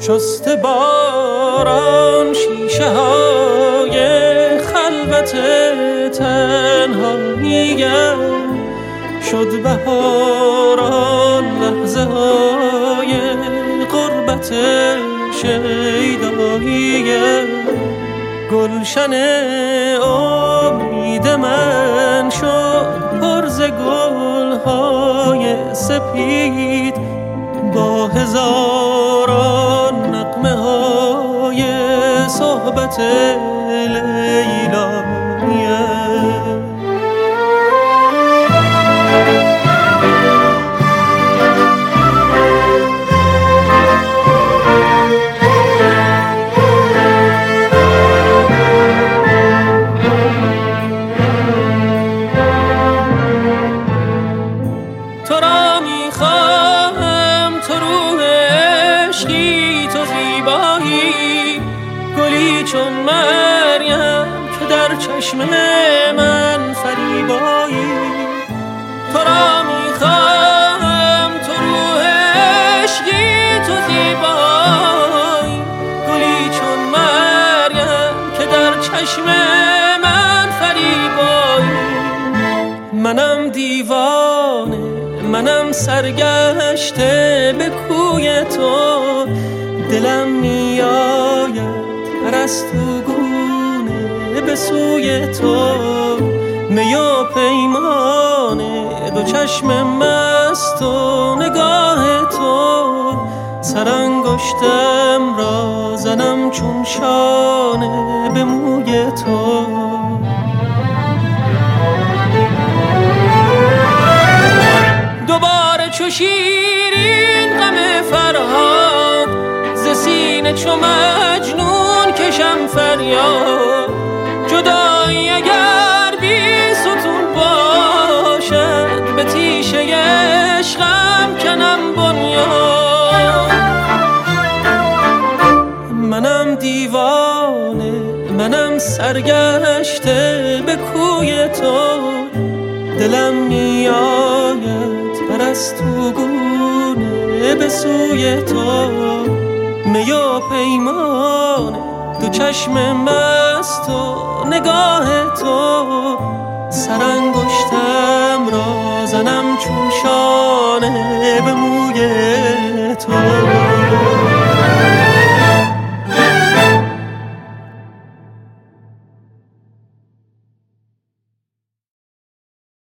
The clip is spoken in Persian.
شسته باران شیشه های خلوت تنهاییم، شد بهاران لحظه های غربت شیداییم. گلشن امید من شد پر ز گل‌های سپید، با هزاران نغمه های صحبت لیلاییم. تو را میخواهم تو روح عشقی، تو زیبایی گلی چون مریم که در چشم من فریبایی. تو را میخواهم تو روح عشقی، تو زیبایی گلی چون مریم که در چشم من فریبایی. منم دیوانه، منم سرگشته به کوی تو، دلم میآید پرستوگونه به سوی تو. می و پیمان دو چشم مست و نگاه تو، سرانگشتم را زنم چون شانه به موی تو. دوباره چو شیرین غم فرهاد، ز سینه چو مجنون کشم فریاد. جدایی اگر بی ستون باشد، به تیشه عشقم کنم بنیاد. منم دیوانه، منم سرگشته به کوی تو، دلم میآید پرستوگونه به سوی تو. می و پیمان دو چشم مست و نگاه تو، سرانگشتم را زنم چون شانه به موی تو.